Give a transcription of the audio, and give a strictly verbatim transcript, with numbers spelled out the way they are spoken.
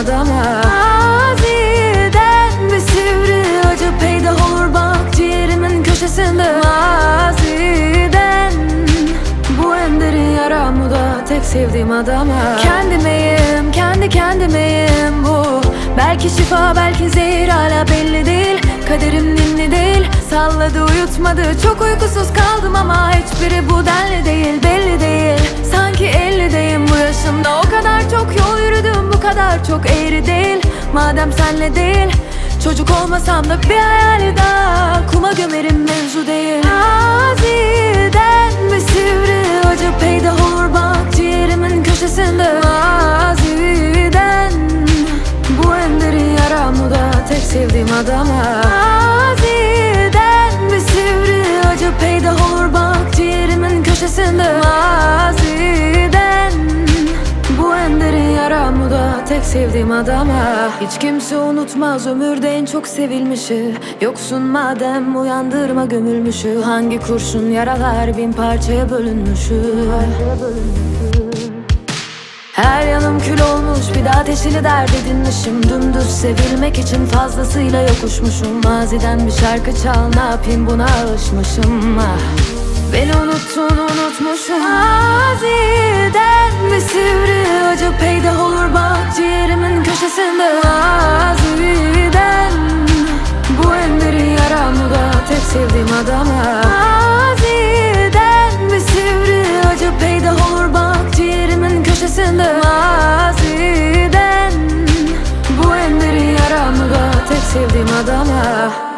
adama. Maziden bir sivri acı peydah olur bak ciğerimin köşesinde. Maziden bu en derin yaramı da tek sevdiğim adama. Kendimeyim, kendi kendimeyim bu. Belki şifa, belki zehir, hala belli değil. Kaderim ninni değil, salladı uyutmadı. Çok uykusuz kaldım ama hiçbiri bu denli değil. Belli değil, sanki ellideyim bu yaşımda. O kadar çok yol yürüdüm, bu kadar çok eğri değil. Madem senle değil, çocuk olmasam da bir hayali daha. Kuma gömerim, mevzu değil. Maziden bir sivri acı peydah olur bak ciğerimin köşesinde. Maziden bu en derin yaramı da tek sevdiğim adama. Maziden bir sivri acı peydah olur bak ciğerimin köşesinde. Maziden bu en derin yaramı da tek sevdiğim adama. Hiç kimse unutmaz ömürde en çok sevilmişi. Yoksun madem uyandırma gömülmüşü. Hangi kurşun yaralar bin parçaya bölünmüşü. Her yanım kül olmuş, bir daha ateşini dert edinmişim. Dümdüz sevilmek için fazlasıyla yokuşmuşum. Maziden bir şarkı çal, ne yapayım buna alışmışım. Ah, beni unuttun unutmuşum. Maziden bir sivri acı peydah olur bak ciğerimin köşesinde. Maziden bu en derin yaramı da tek sevdiğim adama. Maziden bir sivri acı peydah olur bak ciğerimin köşesinde. Maziden bu en derin yaramı da tek sevdiğim adama.